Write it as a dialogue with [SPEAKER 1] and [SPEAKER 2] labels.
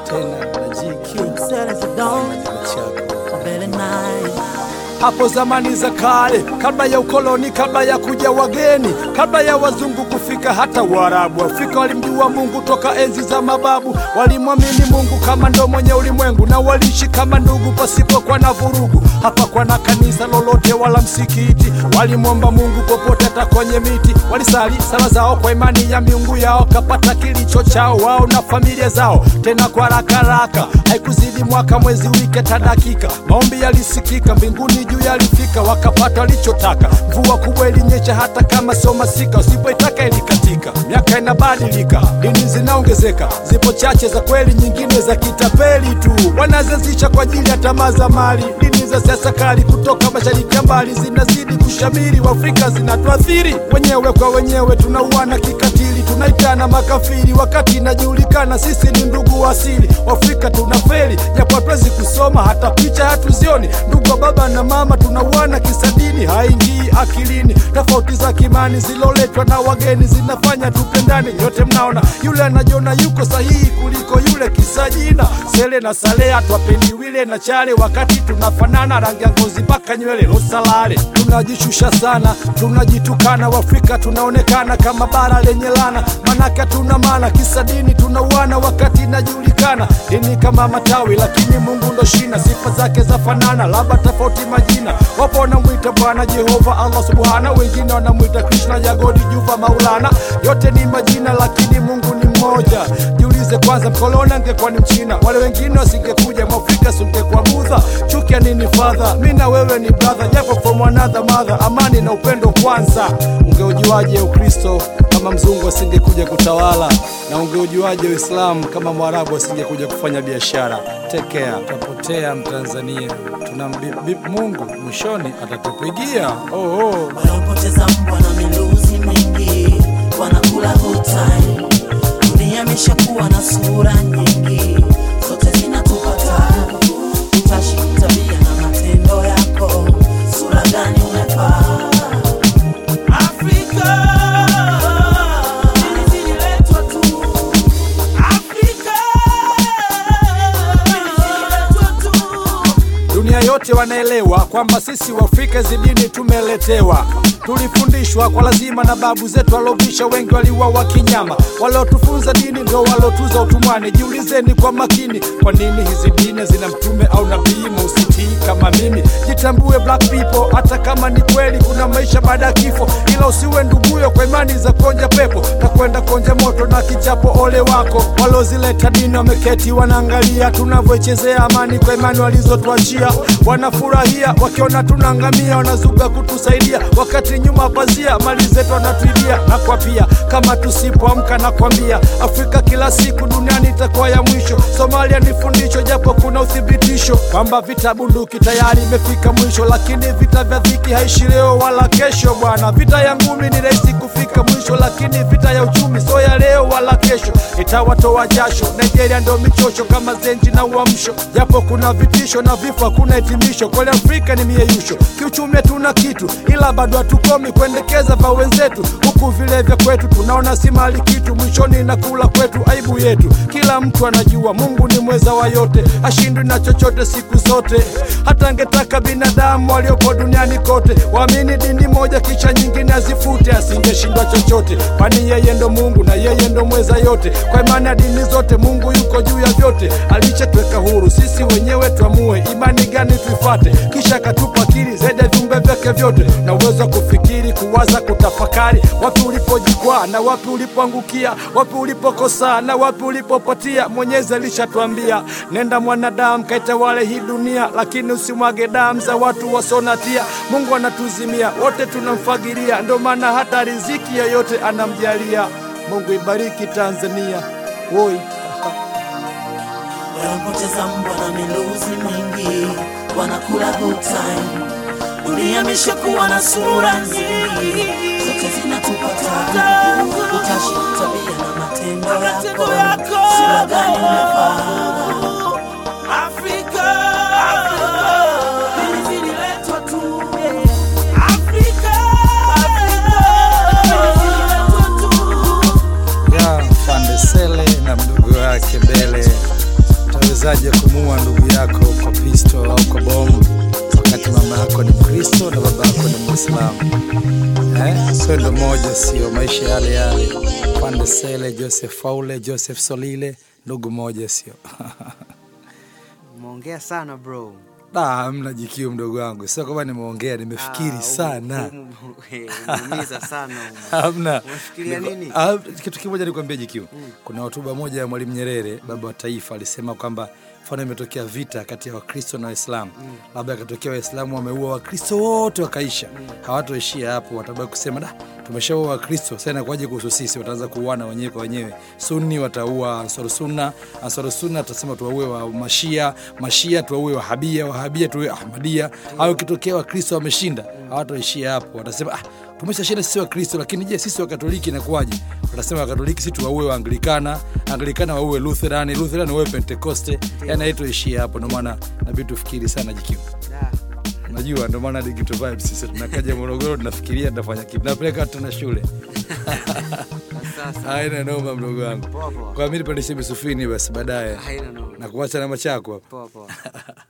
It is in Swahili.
[SPEAKER 1] tena na GQ
[SPEAKER 2] hapo zamani za kale, kabla ya ukoloni, kabla ya kuja wageni, kabla ya wazungu kufika, hata Waarabu Afrika walimjua Mungu toka enzi za mababu. Walimwamini Mungu kama ndo mwenye ulimwengu, na waliishi kama ndugu pasipo kwa na vurugu. Hapa kwa na kanisa lolote wala msikiti, walimwomba Mungu popote hata kwenye miti. Walisali sala zao kwa imani ya miungu yao, kapata kilicho chao wao na familia zao, tena kwa haraka. Haikuzidi mwaka, mwezi, wiki, hata dakika, maombi yalisikika, mbinguni juu yalifika, wakapata walichotaka. Mvua kubwa ilinyesha hata kama sio masika, usipoitaka ilikatika. Miaka inabadilika, dini zinaongezeka, zipo chache za kweli, nyingine za kitapeli tu, wanazazisha kwa ajili ya tamaa za mali. Dini za siasa kali kutoka mashariki ya mbali zinazidi kushamiri, Waafrika zinatuathiri. Wenyewe kwa wenyewe tunauana kikatili, tunaitana makafiri wakati inajulikana sisi ni ndugu asili. Waafrika tunafeli, japo hatuwezi kusoma, hata picha hatuzioni. Ndugu wa baba na mama tunauana kisadini, haingii akilini. Tofauti za kimani ziloletwa na wageni zinafanya tupendane. Yote mnaona, yule anajiona yuko sahihi kuliko yule kisajina. Sele na Salea twapendi wile na chale, wakati tunafanana rangi ya ngozi mpaka nywele losalale. Tunajishusha sana, tunajitukana, Waafrika tunaonekana kama bara lenye lana. Manaka tuna maana, kisadini tunauana wakati inajulikana. Dini kama matawi lakini Mungu ndo shina, sifa zake za fanana labda tofauti majina. Wapo wanamuita Bwana Jehova Allah Subhana, wengine wanamuita Krishna Jagodi Juva Maulana. Yote ni majina lakini Mungu ni mmoja. Jiulize kwanza, mkoloni angekuwa ni Mchina, wale wengine wasingekuja, Mwafrika singekuwa Budha. Chuki ya nini father, mimi na wewe ni brother, japo from another mother. Amani na upendo kwanza. Ungeujuaje Ukristo kama mzungu asingekuja kutawala? Na ungeujuaje Uislamu kama Mwarabu asingekuja kufanya biashara? Take care. Tutapotea Mtanzania, tunambip Mungu, mwishoni atatupigia.
[SPEAKER 3] Wanapoteza mbwa na miluzi mingi, wanakula good time. Dunia imeshakuwa na sura nyingi, zote zinatupata. Utashi tabia na matendo yako, sura gani umevaa? Afrika zililetwa tu, Afrika zililetwa tu.
[SPEAKER 2] Dunia yote wanaelewa kwamba sisi Waafrika zidini tumeletewa. Tulifundishwa kwa lazima na babu zetu walobisha, wengi waliuawa kinyama. Walotufunza dini ndio walotuza utumwani. Jiulizeni kwa makini, kwa nini hizi dini zina mtume au nabii? Msitii kama mimi, jitambue black people, hata kama ni kweli kuna maisha baada ya kifo. Ila usiwe nduguyo kwa imani za konja pepo, takwenda konja moto na kichapo ole wako. Walozileta dini wameketi wanaangalia tunavyochezea amani kwa imani walizotuachia. Wanafurahia wakiona tunaangamia, wanazuga kutusaidia, wakati nyuma pazia mali zetu wanatuibia. Na kwa pia kama tusipoamka, na kwambia Afrika kila siku duniani itakuwa ya mwisho. Somalia ni fundisho, japo kuna uthibitisho kwamba vita bunduki tayari imefika mwisho. Lakini vita vya dhiki haishi leo wala kesho bwana. Vita ya ngumi ni rahisi kufika mwisho, lakini vita ya uchumi sio ya leo wala kesho. Itawatoa jasho, Nigeria ndo michosho kama zenji na uamsho. Japo kuna vitisho na vifo hakuna hitimisho, kwa Afrika ni mieyusho. Kiuchumi tuna kitu ila bado hatukomi kuendekeza vya wenzetu, huku vile vya kwetu tunaona si mali kitu. Mwishoni na kula kwetu aibu yetu. Kila mtu anajua Mungu ni mweza wa yote, hashindwi na chochote siku zote. Hata angetaka binadamu waliopo duniani kote waamini dini moja kisha nyingine azifute, asingeshindwa chochote, kwani yeye ndo Mungu na yeye ndo mweza yote. Kwa imani ya dini zote Mungu yuko juu ya vyote. Alishatweka huru, sisi wenyewe tuamue imani gani tuifate, kisha katupa akili zaidi ya viumbe vyake vyote, na uwezo kufikiri, kuwaza, kutafakari. Wapi ulipojikwaa na wapi ulipoangukia, wapi ulipokosa na wapi ulipopatia. Mwenyezi alishatuambia, nenda mwanadamu kaitawale hii dunia, lakini usimwage damu za watu wasonatia. Mungu anatuzimia, wote tunamfagilia, ndo maana hata riziki yoyote anamjalia. Mungu ibariki Tanzania. Woi.
[SPEAKER 3] Wanapoteza mbwa na miluzi mingi, wanakula good time. Dunia imeshakuwa na sura nyingi, zote zinatupata. Utashi tabia na matendo yako, sura gani umevaa? Afrika zililetwa tu, Afrika zililetwa tu.
[SPEAKER 1] Fande Sele na mdogo wake Mbele
[SPEAKER 2] Unawezaje kumuua ndugu yako kwa pisto au kwa bomu wakati mama yako ni Mkristo na baba yako ni Muislamu? Swendo moja sio, maisha yale yale. Pandesele, Joseph Faule, Joseph Solile, ndugu moja sio.
[SPEAKER 1] Umeongea sana bro.
[SPEAKER 2] Hamna jikio mdogo wangu. Sio kama nimeongea, nimefikiri sana.
[SPEAKER 1] Umeumiza sana.
[SPEAKER 2] Hamna.
[SPEAKER 1] Unafikiria nini?
[SPEAKER 2] Kitu kimoja nikwambie jikio. Kuna hotuba moja ya Mwalimu Nyerere, baba wa taifa, alisema kwamba mfano imetokea vita kati ya Wakristo na Waislamu. Labda ikatokea Waislamu wameua Wakristo wote wakaisha. Hawatoishia hapo, watabaki kusema tumeshaua Wakristo, sasa inakuaje kuhusu sisi? Wataanza kuuana wenyewe kwa wenyewe. Sunni wataua Ansar Sunna, Ansar Sunna tutasema tuwaue wa Mashia, Mashia tuwaue Wahabia, Wahabia tuwaue Ahmadia. Au kitokea Wakristo wameshinda, hawatoishia hapo. Watasema tumeshashinda sisi Wakristo, lakini je, sisi Wakatoliki inakuaje? Watasema Wakatoliki sisi tuwaue Waanglikana, Anglikana waue Lutheran, Lutheran waue Pentecoste. Yaani haitoishia hapo. Ndio maana inabidi tufikiri sana jikio. Unajua ndio maana Digital Vibes sisi tunakaja Morogoro tunafikiria tutafanya kipi. Napeleka tuna shule.
[SPEAKER 1] Sasa.
[SPEAKER 2] Haina noma mdogo wangu. Kwa mimi nipandishe misufini basi baadaye.
[SPEAKER 1] Haina noma.
[SPEAKER 2] Na kuacha na machako hapa.
[SPEAKER 1] Poa.